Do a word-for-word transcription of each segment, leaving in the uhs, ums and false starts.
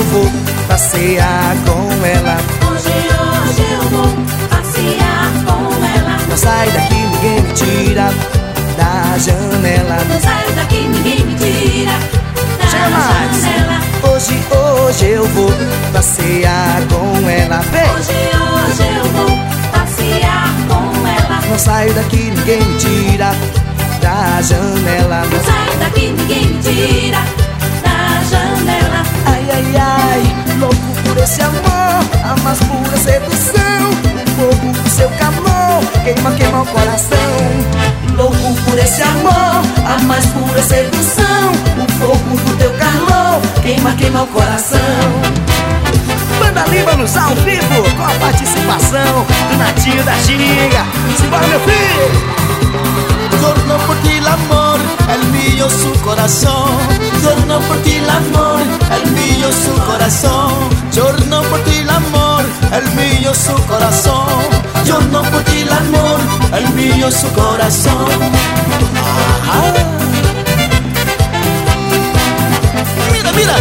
vou passear com ela. Hoje, hoje eu vou passear com ela. Não sai daqui, ninguém me tira da janela. Não saio daqui, ninguém me tira da Chega mais. janela. Hoje, hoje eu vou passear com ela. Vem! Hoje, hoje eu vou passear com ela. Não saio daqui, ninguém me tira da janela. Não saio daqui, ninguém me tira da janela. Ai, ai, ai, louco por esse amor, a mais pura sedução. O fogo do seu calor queima, queima o coração. Louco por esse amor, a mais pura sedução. O fogo do teu calor queima, queima o coração. Banda Líbanos ao vivo, com a participação do Natinho da Ginga. Simbora, meu filho! Giorno por ti l'amor, el mio su corazón. Giorno por ti l'amor, el mio su corazón. Giorno por ti l'amor, el mio su corazón. Giorno por ti l'amor, el mio su corazón. Ah. Mira, mira.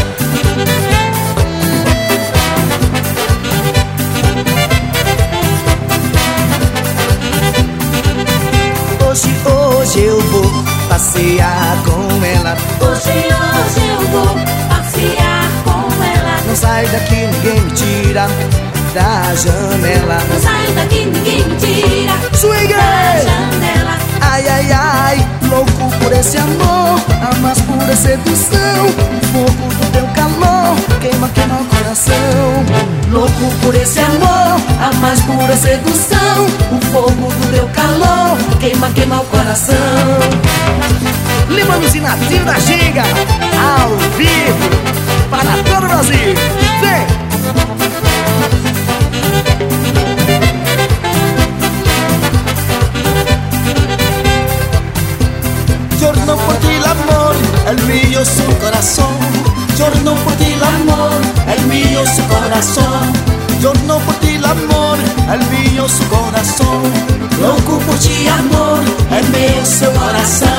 Hoje, hoje eu vou passear com ela. Hoje, hoje eu vou passear com ela. Não sai daqui, ninguém me tira da janela. Não saio daqui, ninguém me tira Swing! da janela. Ai, ai, ai, louco por esse amor, a mais pura sedução. O fogo do teu calor queima, queima o coração. Louco por esse amor, a mais pura sedução. O fogo do teu calor queima, queima o coração. Líbanos e Natinho da Ginga, ao vivo, para todo o Brasil. Vem! Giorno por ti l'amor, el mio su corazón. Giorno por ti l'amor, el mio su corazón. Giorno por ti l'amor, el mio su corazón. Louco por ti amor, el mio su corazón.